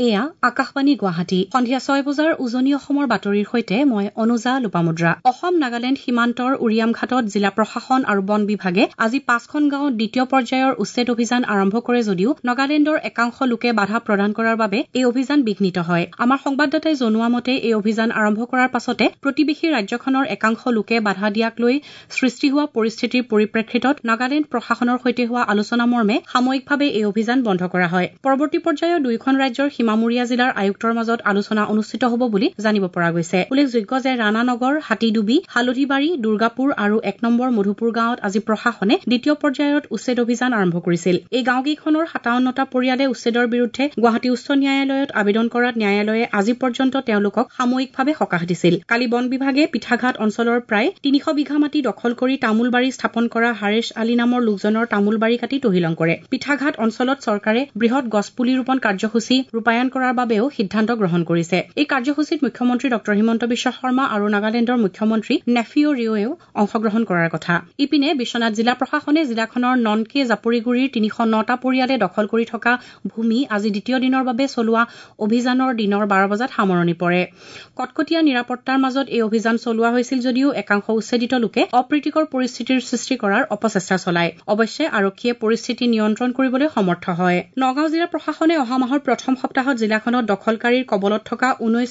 এয়া আকাশবাণী গুৱাহাটী সন্ধিয়া 6 বজাৰ উজনি অসমৰ বাতৰিৰ সৈতে মই অনুজা লোপামুদ্ৰা। অসম নাগালেণ্ড সীমান্তৰ উৰিয়াম ঘাটত জিলা প্ৰশাসন আৰু বন বিভাগে আজি 5খন গাঁৱত দ্বিতীয় পৰ্যায়ৰ উচ্ছেদ অভিযান আৰম্ভ কৰে যদিও নাগালেণ্ডৰ একাংশ লোকে বাধা প্ৰদান কৰাৰ বাবে এই অভিযান বিঘ্নিত হয়। আমাৰ সংবাদদাতাই জনোৱা মতে এই অভিযান আৰম্ভ কৰাৰ পাছতে প্ৰতিবেশী ৰাজ্যখনৰ একাংশ লোকে বাধা দিয়াক লৈ সৃষ্টি হোৱা পৰিস্থিতিৰ পৰিপ্ৰেক্ষিতত নাগালেণ্ড প্ৰশাসনৰ সৈতে হোৱা আলোচনা মৰ্মে সাময়িকভাৱে এই অভিযান বন্ধ কৰা হয়। পৰৱৰ্তী পৰ্যায়ত দুয়োখন ৰাজ্যৰ সীমামূৰীয়া জিলাৰ আয়ুক্তৰ মাজত আলোচনা অনুষ্ঠিত হ'ব বুলি জানিব পৰা গৈছে। উল্লেখযোগ্য যে ৰাণানগৰ, হাতীডুবি, হালধিবাৰী, দুৰ্গাপুৰ আৰু 1 নম্বৰ মধুপুৰ গাঁৱত আজি প্ৰশাসনে দ্বিতীয় পৰ্যায়ত উচ্ছেদ অভিযান আৰম্ভ কৰিছিল। এই গাঁওকেইখনৰ 57টা পৰিয়ালে উচ্ছেদৰ বিৰুদ্ধে গুৱাহাটী উচ্চ ন্যায়ালয়ত আবেদন কৰাত ন্যায়ালয়ে আজি পৰ্যন্ত তেওঁলোকক সাময়িকভাৱে সকাহ দিছিল। কালি বন বিভাগে পিঠাঘাট অঞ্চলৰ প্ৰায় 300 বিঘা মাটি দখল কৰি তামোল বাৰী স্থাপন কৰা হাৰেশ আলী নামৰ লোকজনৰ তামোল বাৰী কাটি তহিলং কৰে। পিঠাঘাট অঞ্চলত চৰকাৰে বৃহৎ গছপুলি ৰোপণ কাৰ্যসূচী ৰূপায়ণ কৰাৰ বাবেও সিদ্ধান্ত গ্ৰহণ কৰিছে। এই কাৰ্যসূচীত মুখ্যমন্ত্ৰী ডক্টৰ হিমন্ত বিশ্ব শৰ্মা আৰু নাগালেণ্ডৰ মুখ্যমন্ত্ৰী নেফিঅ ৰিঅ'য়েও অংশগ্ৰহণ কৰাৰ কথা। ইপিনে বিশ্বনাথ জিলা প্ৰশাসনে জিলাখনৰ ননকে জাপৰিগুৰিৰ 309টা পৰিয়ালে দখল কৰি থকা ভূমি আজি দ্বিতীয় দিনৰ বাবে চলোৱা অভিযানৰ দিনৰ 12 বজাত সামৰণি পৰে। কটকটীয়া নিৰাপত্তাৰ মাজত এই অভিযান চলোৱা হৈছিল যদিও একাংশ উচ্ছেদিত লোকে অপ্ৰীতিকৰ পৰিস্থিতিৰ সৃষ্টি কৰাৰ অপচেষ্টা চলায়। অৱশ্যে আৰক্ষীয়ে পৰিস্থিতি নিয়ন্ত্ৰণ কৰিবলৈ সমৰ্থ হয়। নগাঁও জিলা প্ৰশাসনে অহা মাহৰ প্ৰথম সপ্তাহত জিলাখনত দখলকাৰীৰ কবলত থকা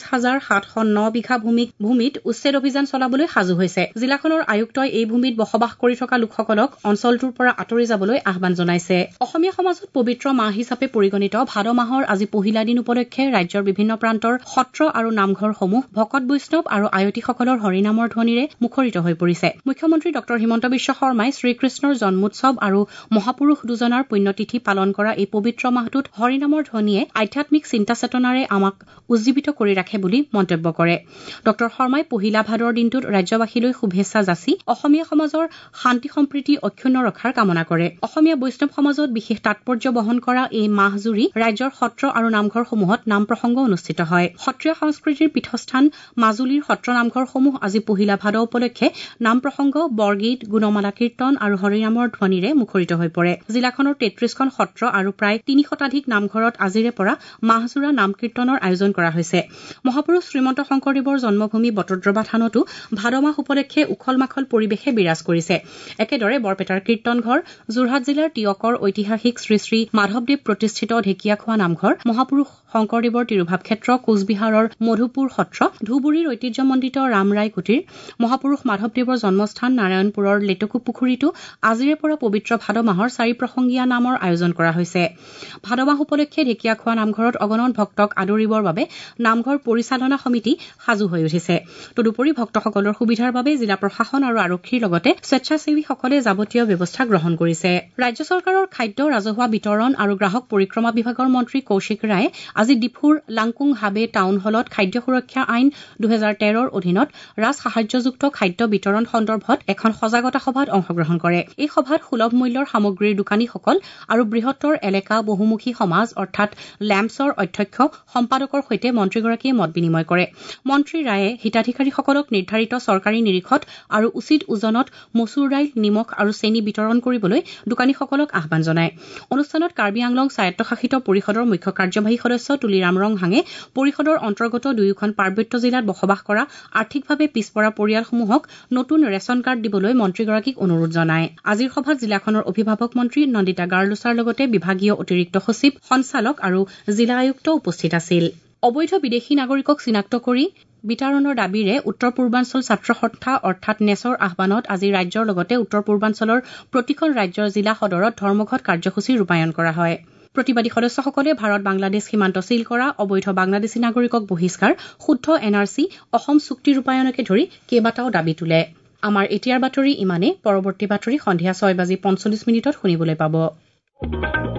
19,709 বিঘা ভূমিত উচ্ছেদ অভিযান চলাবলৈ সাজু হৈছে। জিলাখনৰ আয়ুক্তই এই ভূমিত বসবাস কৰি থকা লোকসকলক অঞ্চলটোৰ পৰা আঁতৰি যাবলৈ আহ্বান জনাইছে। অসমীয়া সমাজত পবিত্ৰ মাহ হিচাপে পৰিগণিত ভাদ মাহৰ আজি পহিলা দিন উপলক্ষে ৰাজ্যৰ বিভিন্ন প্ৰান্তৰ সত্ৰ আৰু নামঘৰসমূহ ভকত বৈষ্ণৱ আৰু আয়তীসকলৰ হৰিনামৰ ধ্বনিৰে মুখৰিত হৈ পৰিছে। মুখ্যমন্ত্ৰী ডক্টৰ হিমন্ত বিশ্ব শৰ্মাই শ্ৰীকৃষ্ণৰ জন্মোৎসৱ আৰু মহাপুৰুষ দুজনাৰ পুণ্যতিথি পালন কৰা এই পবিত্ৰ মাহটোত হৰিনামৰ ধ্বনিয়ে আধ্যাত্মিক চিন্তা চেতনাৰে আমাক উজ্জীৱিত কৰি ৰাখে বুলি মন্তব্য কৰে। ডক্টৰ শৰ্মাই পহিলা ভাদৰ দিনটোত ৰাজ্যবাসীলৈ শুভেচ্ছা যাচি অসমীয়া সমাজৰ শান্তি সম্প্ৰীতি অক্ষুণ্ণ ৰখাৰ কামনা কৰে। অসমীয়া বৈষ্ণৱ সমাজত বিশেষ তাৎপৰ্য বহন কৰা এই মাহজুৰি ৰাজ্যৰ সত্ৰ আৰু নামঘৰসমূহত নাম প্ৰসংগ অনুষ্ঠিত হয়। সত্ৰীয়া সংস্কৃতিৰ পীঠস্থান মাজুলীৰ সত্ৰ নামঘৰসমূহ আজি পহিলা ভাদ উপলক্ষে নাম প্ৰসংগ, বৰগীত, গুণমালা কীৰ্তন আৰু হৰিনামৰ ধ্বনিৰে মুখৰিত হৈ পৰে। জিলাখনৰ 33খন সত্ৰ আৰু প্ৰায় 300 শতাধিক নামঘৰত আজিৰে পৰা মাহজোৰা নাম কীৰ্তনৰ আয়োজন কৰা হৈছে। মহাপুৰুষ শ্ৰীমন্ত শংকৰদেৱৰ জন্মভূমি বটদ্ৰৱা থানতো ভাদ মাহ উপলক্ষে উখল মাখল পৰিৱেশে বিৰাজ কৰিছে। একেদৰে বৰপেটাৰ কীৰ্তনঘৰ, যোৰহাট জিলাৰ টিয়কৰ ঐতিহাসিক শ্ৰী শ্ৰী মাধৱদেৱ প্ৰতিষ্ঠিত ঢেকীয়াখোৱা নামঘৰ, মহাপুৰুষ শংকৰদেৱৰ তিৰুভাৱ ক্ষেত্ৰ, কোচবিহাৰৰ মধুপুৰ সত্ৰ, ধুবুৰীৰ ঐতিহ্যমণ্ডিত ৰামৰাই কুটিৰ, মহাপুৰুষ মাধৱদেৱৰ জন্মস্থান নাৰায়ণপুৰৰ লেটকু পুখুৰীতো আজিৰে পৰা পবিত্ৰ ভাদ মাহৰ 4 প্ৰসংগীয়া নামৰ আয়োজন কৰা হৈছে। ভাদ মাহ উপলক্ষে ঢেকীয়াখোৱা নামঘৰত অগণন ভক্তক আদৰিবৰ বাবে নামঘৰ পৰিচালনা সমিতি সাজু হৈ উঠিছে। তদুপৰি ভক্তসকলৰ সুবিধাৰ বাবে জিলা প্ৰশাসন আৰু আৰক্ষীৰ লগতে স্বেচ্ছাসেৱীসকলে যাৱতীয় ব্যৱস্থা গ্ৰহণ কৰিছে। ৰাজ্য চৰকাৰৰ খাদ্য, ৰাজহুৱা বিতৰণ আৰু গ্ৰাহক পৰিক্ৰমা বিভাগৰ মন্ত্ৰী কৌশিক ৰায়ে আজি ডিফুৰ লাংকুং হাবে টাউন হলত খাদ্য সুৰক্ষা আইন 2013ৰ অধীনত ৰাজ সাহায্যযুক্ত খাদ্য বিতৰণ সন্দৰ্ভত এখন সজাগতা সভাত অংশগ্ৰহণ কৰে। এই সভাত সুলভ মূল্যৰ সামগ্ৰীৰ দোকানীসকল আৰু বৃহত্তৰ এলেকা বহুমুখী সমাজ অৰ্থাৎ লেম্পছৰ অধ্যক্ষ সম্পাদকৰ সৈতে মন্ত্ৰীগৰাকীয়ে মত বিনিময় কৰে। মন্ত্ৰী ৰায়ে হিতাধিকাৰীসকলক নিৰ্ধাৰিত চৰকাৰী নিৰীক্ষত আৰু উচিত ওজনত মচুৰ দাইল, নিমখ আৰু চেনি বিতৰণ কৰিবলৈ দোকানীসকলক আহ্বান জনায়। অনুষ্ঠানত কাৰ্বি আংলং স্বায়ত্তশাসিত পৰিষদৰ মুখ্য কাৰ্যবাহী সদস্য তুলিৰাম ৰংহাঙে পৰিষদৰ অন্তৰ্গত দুয়োখন পাৰ্বত্য জিলাত বসবাস কৰা আৰ্থিকভাৱে পিছপৰা পৰিয়ালসমূহক নতুন ৰেচন কাৰ্ড দিবলৈ মন্ত্ৰীগৰাকীক অনুৰোধ জনায়। আজিৰ সভাত জিলাখনৰ অভিভাৱক মন্ত্ৰী নন্দিতা গাৰ্লোছাৰ লগতে বিভাগীয় অতিৰিক্ত সচিব, সঞ্চালক আৰু জিলা আয়ুক্ত উপস্থিত আছিল। অবৈধ বিদেশী নাগৰিকক চিনাক্ত কৰি বিতৰণৰ দাবীৰে উত্তৰ পূৰ্বাঞ্চল ছাত্ৰ সন্থা অৰ্থাৎ নেচৰ আহ্বানত আজি ৰাজ্যৰ লগতে উত্তৰ পূৰ্বাঞ্চলৰ প্ৰতিখন ৰাজ্যৰ জিলা সদৰত ধৰ্মঘট কাৰ্যসূচী ৰূপায়ণ কৰা হয়। প্ৰতিবাদী সদস্যসকলে ভাৰত বাংলাদেশ সীমান্ত চিল কৰা, অবৈধ বাংলাদেশী নাগৰিকক বহিষ্কাৰ, শুদ্ধ NRC, অসম চুক্তি ৰূপায়ণকে ধৰি কেইবাটাও দাবী তোলে। আমাৰ এতিয়াৰ বাতৰি ইমানেই। পৰৱৰ্তী বাতৰি সন্ধিয়া 6:45 শুনিবলৈ পাব।